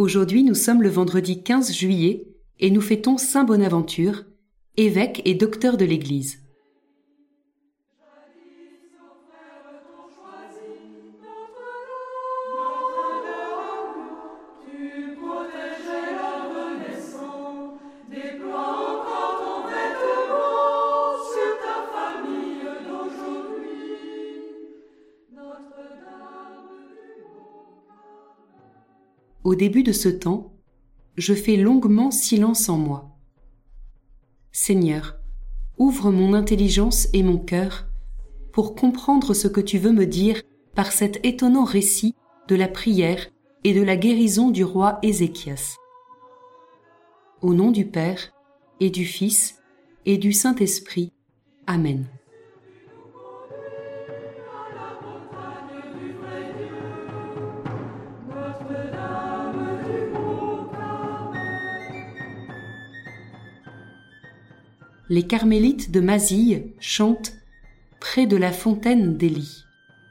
Aujourd'hui, nous sommes le vendredi 15 juillet et nous fêtons Saint Bonaventure, évêque et docteur de l'Église. Au début de ce temps, je fais longuement silence en moi. Seigneur, ouvre mon intelligence et mon cœur pour comprendre ce que tu veux me dire par cet étonnant récit de la prière et de la guérison du roi Ézéchias. Au nom du Père et du Fils et du Saint-Esprit. Amen. Les carmélites de Mazille chantent près de la fontaine d'Élie.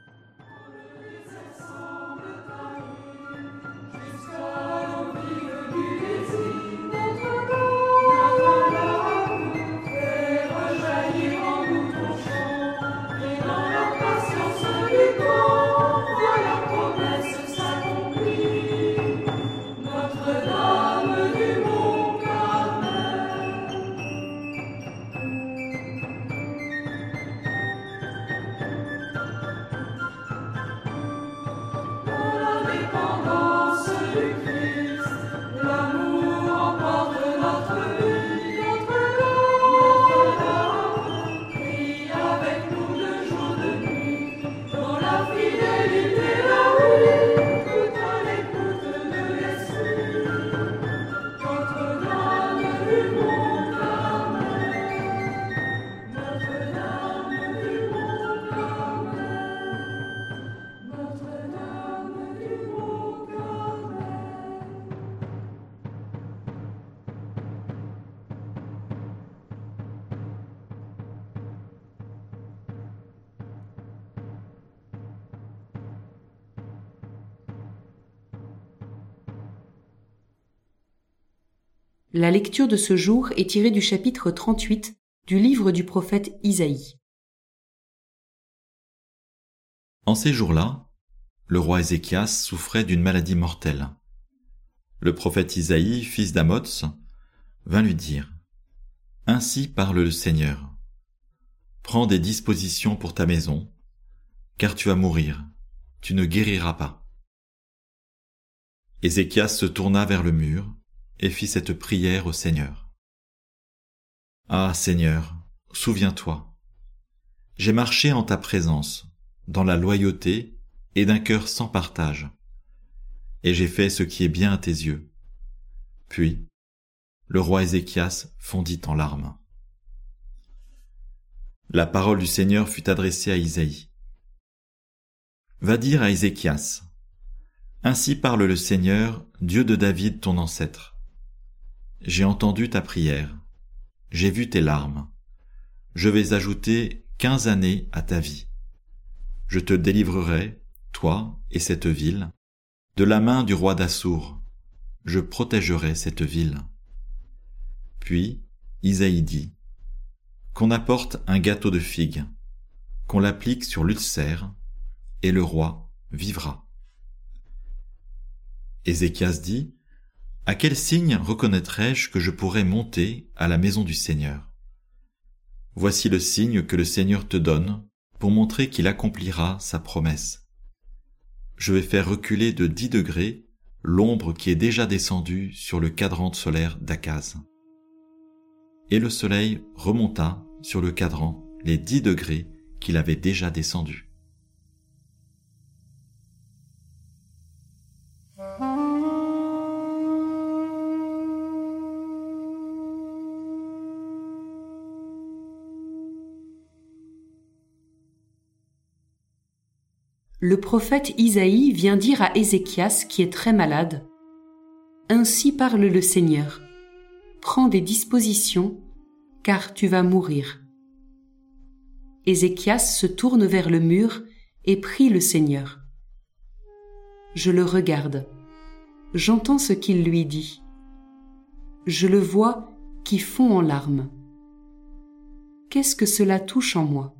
La lecture de ce jour est tirée du chapitre 38 du livre du prophète Isaïe. En ces jours-là, le roi Ézéchias souffrait d'une maladie mortelle. Le prophète Isaïe, fils d'Amoz, vint lui dire : « Ainsi parle le Seigneur. Prends des dispositions pour ta maison, car tu vas mourir, tu ne guériras pas. » Ézéchias se tourna vers le mur et fit cette prière au Seigneur. « Ah, Seigneur, souviens-toi. J'ai marché en ta présence, dans la loyauté et d'un cœur sans partage, et j'ai fait ce qui est bien à tes yeux. » Puis, le roi Ézéchias fondit en larmes. La parole du Seigneur fut adressée à Isaïe. « Va dire à Ézéchias : Ainsi parle le Seigneur, Dieu de David ton ancêtre. J'ai entendu ta prière, j'ai vu tes larmes. Je vais ajouter 15 années à ta vie. Je te délivrerai, toi et cette ville, de la main du roi d'Assour. Je protégerai cette ville. » Puis Isaïe dit : « Qu'on apporte un gâteau de figues, qu'on l'applique sur l'ulcère, et le roi vivra. » Ézéchias dit : « À quel signe reconnaîtrai-je que je pourrai monter à la maison du Seigneur ? Voici le signe que le Seigneur te donne pour montrer qu'il accomplira sa promesse. Je vais faire reculer de 10 degrés l'ombre qui est déjà descendue sur le cadran solaire d'Akaz. » Et le soleil remonta sur le cadran les 10 degrés qu'il avait déjà descendus. Le prophète Isaïe vient dire à Ézéchias, qui est très malade : « Ainsi parle le Seigneur. Prends des dispositions, car tu vas mourir. » Ézéchias se tourne vers le mur et prie le Seigneur. Je le regarde. J'entends ce qu'il lui dit. Je le vois qui fond en larmes. Qu'est-ce que cela touche en moi?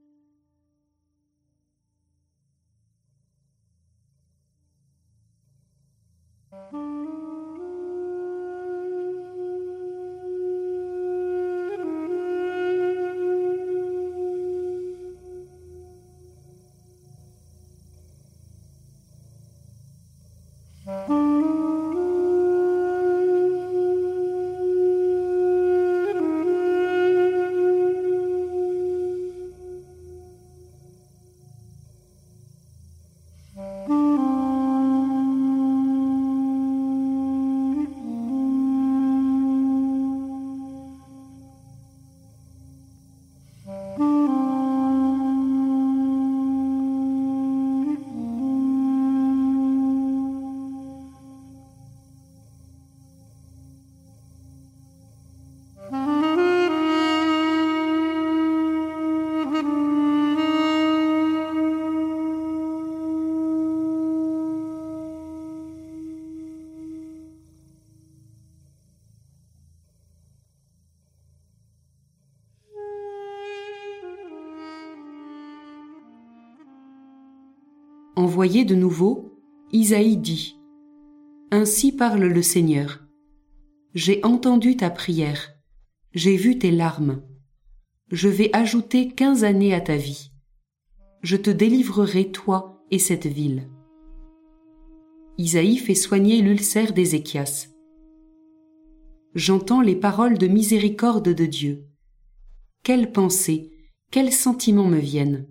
Envoyé de nouveau, Isaïe dit : Ainsi parle le Seigneur. J'ai entendu ta prière, j'ai vu tes larmes. Je vais ajouter 15 années à ta vie. Je te délivrerai, toi et cette ville. Isaïe fait soigner l'ulcère d'Ézéchias. J'entends les paroles de miséricorde de Dieu. Quelles pensées, quels sentiments me viennent?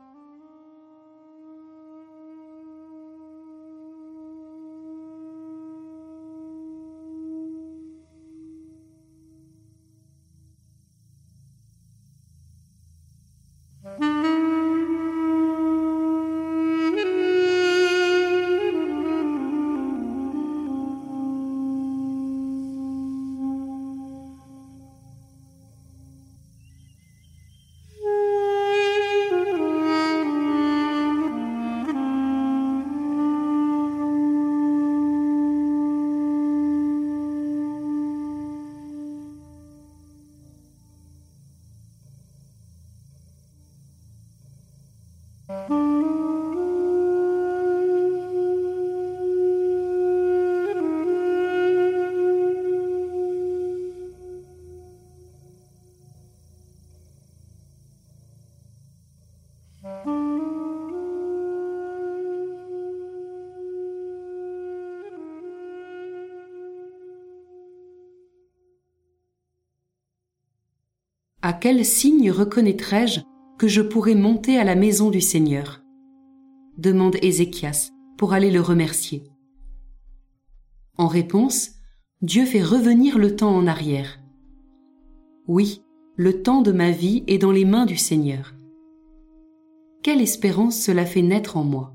À quel signe reconnaîtrai-je que je pourrai monter à la maison du Seigneur? Demande Ézéchias pour aller le remercier. En réponse, Dieu fait revenir le temps en arrière. Oui, le temps de ma vie est dans les mains du Seigneur. Quelle espérance cela fait naître en moi!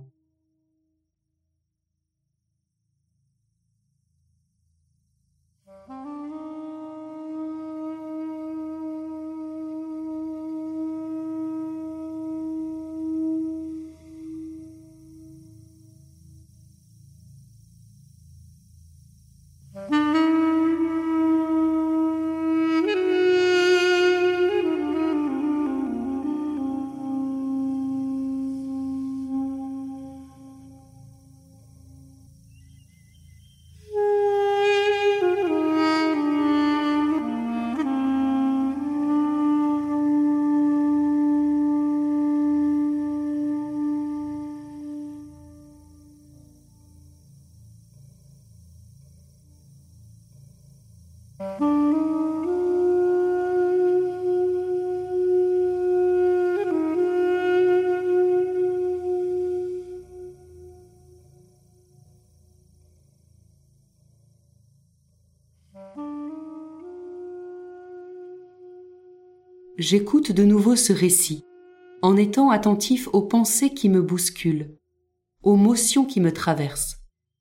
J'écoute de nouveau ce récit, en étant attentif aux pensées qui me bousculent, aux motions qui me traversent.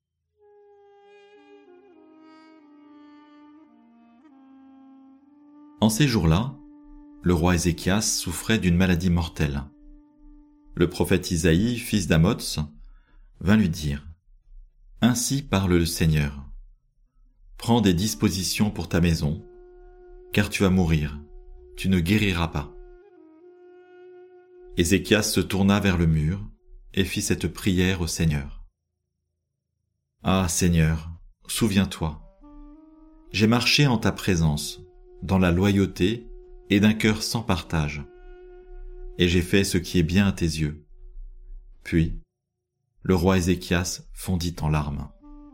En ces jours-là, le roi Ézéchias souffrait d'une maladie mortelle. Le prophète Isaïe, fils d'Amoz, vint lui dire : Ainsi parle le Seigneur. Prends des dispositions pour ta maison, car tu vas mourir, tu ne guériras pas. Ézéchias se tourna vers le mur et fit cette prière au Seigneur. Ah Seigneur, souviens-toi, j'ai marché en ta présence, dans la loyauté et d'un cœur sans partage, et j'ai fait ce qui est bien à tes yeux. Puis, le roi Ézéchias fondit en larmes.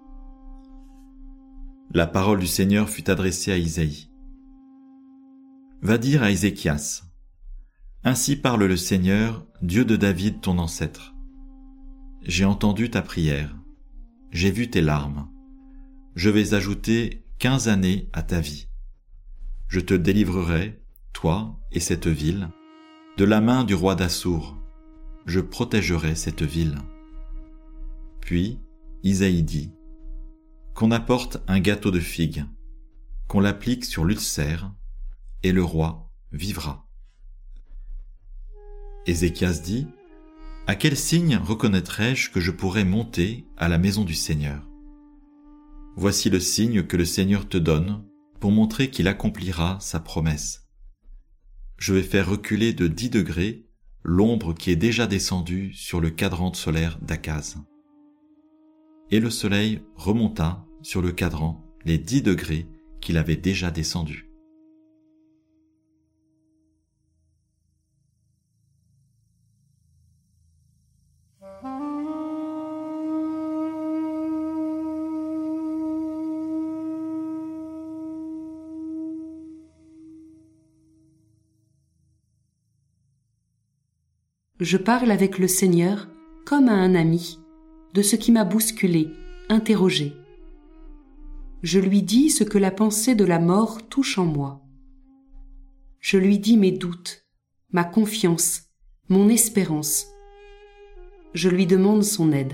La parole du Seigneur fut adressée à Isaïe. Va dire à Ézéchias, ainsi parle le Seigneur, Dieu de David ton ancêtre. J'ai entendu ta prière, j'ai vu tes larmes. Je vais ajouter 15 années à ta vie. Je te délivrerai, toi et cette ville, de la main du roi d'Assour. Je protégerai cette ville. Puis Isaïe dit, qu'on apporte un gâteau de figues, qu'on l'applique sur l'ulcère, et le roi vivra. Ézéchias dit, à quel signe reconnaîtrai-je que je pourrais monter à la maison du Seigneur? Voici le signe que le Seigneur te donne pour montrer qu'il accomplira sa promesse. Je vais faire reculer de 10 degrés l'ombre qui est déjà descendue sur le cadran solaire d'Akaz. Et le soleil remonta sur le cadran les 10 degrés qu'il avait déjà descendus. Je parle avec le Seigneur comme à un ami, de ce qui m'a bousculé, interrogé. Je lui dis ce que la pensée de la mort touche en moi. Je lui dis mes doutes, ma confiance, mon espérance. Je lui demande son aide.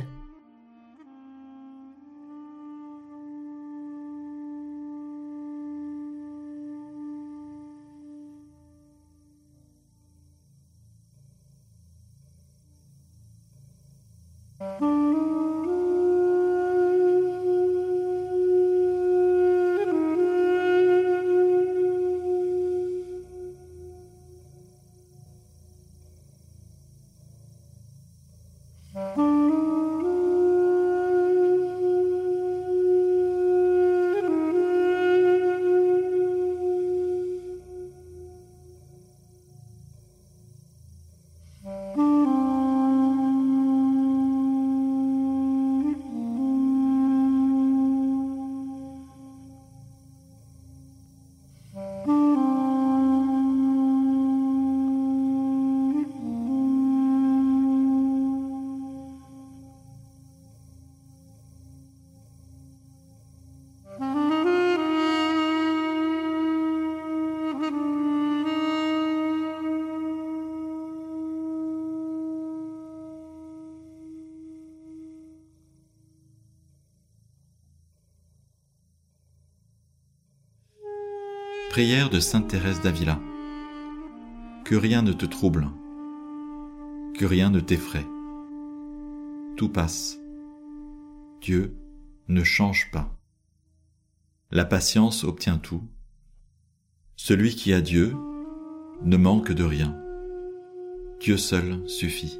Prière de Sainte Thérèse d'Avila. Que rien ne te trouble, que rien ne t'effraie. Tout passe. Dieu ne change pas. La patience obtient tout. Celui qui a Dieu ne manque de rien. Dieu seul suffit.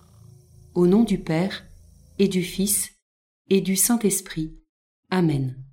Au nom du Père, et du Fils, et du Saint-Esprit. Amen.